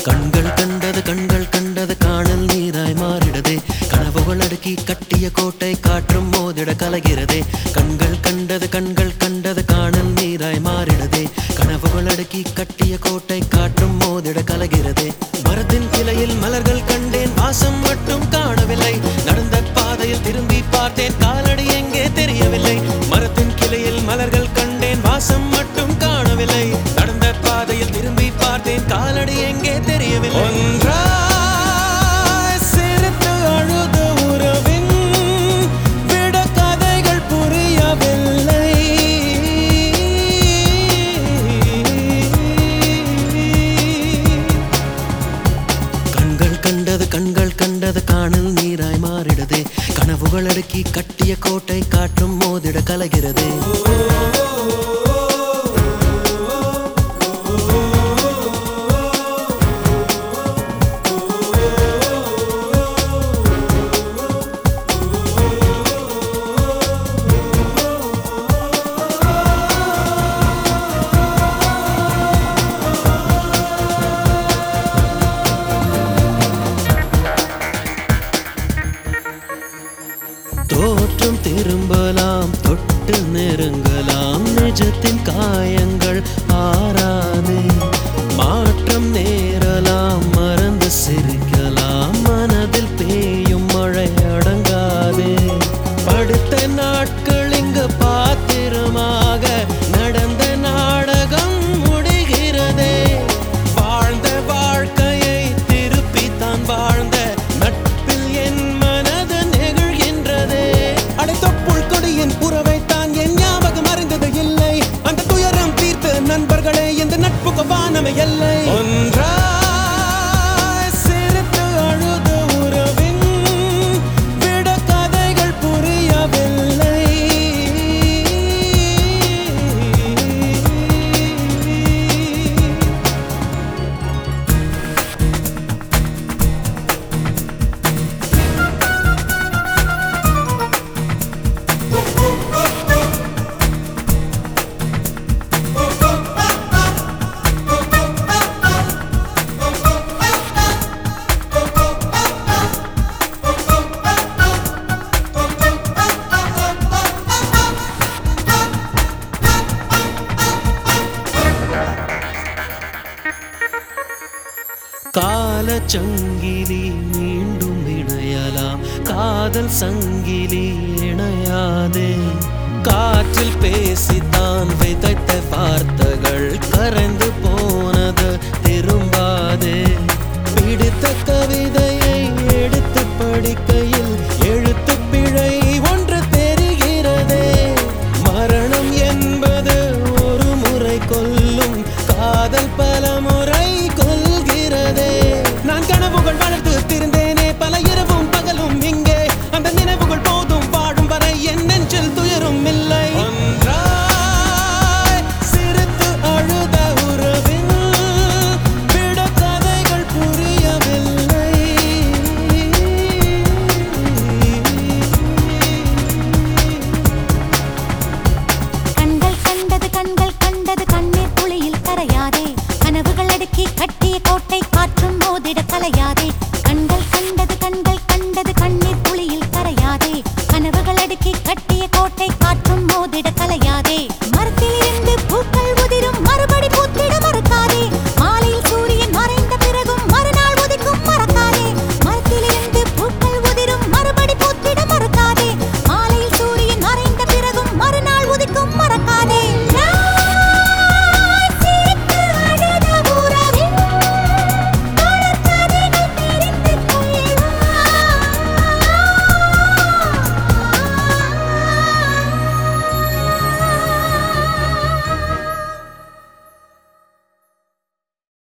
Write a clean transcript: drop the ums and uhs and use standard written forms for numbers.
கண்கள் கண்டது காணல் நீராய் மாறிடதே. கனவுகள் அடுக்கி கட்டிய கோட்டை காற்றும் மோதிட கலகிறதே. கண்கள் கண்டது காணல் நீராய் மாறிடதே. கனவுகள் அடுக்கி கட்டிய கோட்டை காற்றும் மோதிட கலகிறதே. மரத்தின் கிளையில் மலர்கள் கண்டேன், வாசம் மட்டும் காணவில்லை. நடந்த பாதையில் திரும்பி பார்த்தேன், காலடி எங்கே தெரியவில்லை. மரத்தின் கிளையில் மலர்கள் கண்டேன், வாசம் மட்டும் காணவில்லை. நடந்த பாதையில் திரும்பி பார்த்தேன், காலடி எங்கே தெரியவில்லை. ஒன்றாய் சிரித்து அழுத உறவின் விட கதைகள் புரியவில்லை. கண்கள் கண்டது காணல் நீராய் மாறிடதே. கனவுகள் அடுக்கி கட்டிய கோட்டை காற்றும் மோதிட கலகிறதே. தோற்றம் திரும்பலாம், தொட்டு நெருங்கலாம், நிஜத்தின் காயங்கள் ஆறாதே. மாற்றம் நேரலாம், மறந்து சிரிக்கலாம், மனதில் பெய்யும் மழை அடங்காதே. படித்த நாட்கள் இங்கு பாத்திரமாக நடந்த நாடகம் முடிகிறதே. வாழ்ந்த வாழ்க்கையை திருப்பி தான் வாழ்ந்த நட்பில் என் மனது நெகிழ்கின்றதே. அடைத்தொப்புள் கொடியின் புறவைத்தான் என் ஞாபகம் அறிந்தது இல்லை. அந்த துயரம் தீர்த்த நண்பர்களே, இந்த நட்புக்கு வானமை எல்லை. ஒன்றாய் சிரித்து அழுத உறவின் விட கதைகள் புரியவில்லை. காலச்சங்கிலி மீண்டும் இணையலாம், காதல் சங்கிலி இணையாதே. காற்றில் பேசித்தான் விதைத்த